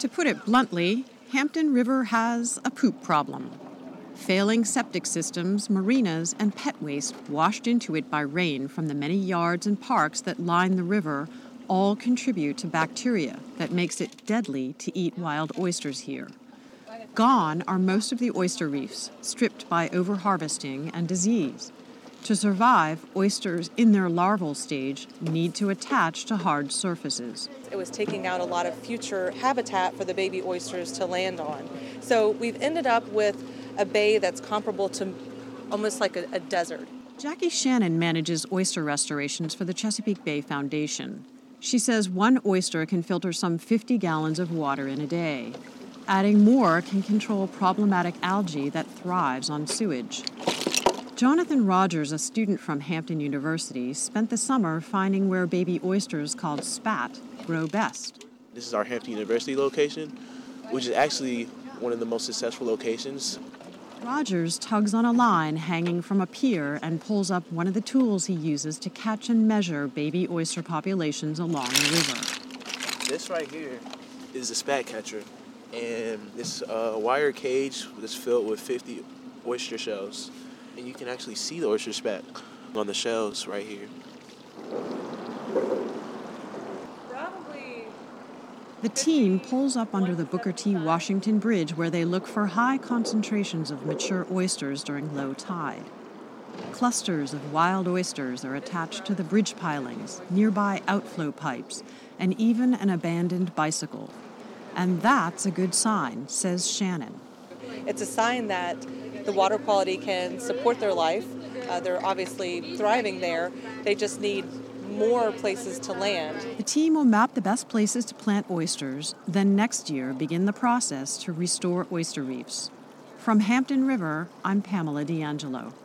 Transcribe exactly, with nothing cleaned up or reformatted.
To put it bluntly, Hampton River has a poop problem. Failing septic systems, marinas, and pet waste washed into it by rain from the many yards and parks that line the river all contribute to bacteria that makes it deadly to eat wild oysters here. Gone are most of the oyster reefs, stripped by overharvesting and disease. To survive, oysters in their larval stage need to attach to hard surfaces. It was taking out a lot of future habitat for the baby oysters to land on. So we've ended up with a bay that's comparable to almost like a, a desert. Jackie Shannon manages oyster restorations for the Chesapeake Bay Foundation. She says one oyster can filter some fifty gallons of water in a day. Adding more can control problematic algae that thrives on sewage. Jonathan Rogers, a student from Hampton University, spent the summer finding where baby oysters called spat grow best. This is our Hampton University location, which is actually one of the most successful locations. Rogers tugs on a line hanging from a pier and pulls up one of the tools he uses to catch and measure baby oyster populations along the river. This right here is a spat catcher, and this uh, wire cage is filled with fifty oyster shells. And you can actually see the oyster spat on the shells right here. The team pulls up under the Booker T. Washington Bridge where they look for high concentrations of mature oysters during low tide. Clusters of wild oysters are attached to the bridge pilings, nearby outflow pipes, and even an abandoned bicycle. And that's a good sign, says Shannon. It's a sign that the water quality can support their life. Uh, they're obviously thriving there. They just need more places to land. The team will map the best places to plant oysters, then next year begin the process to restore oyster reefs. From Hampton River, I'm Pamela D'Angelo.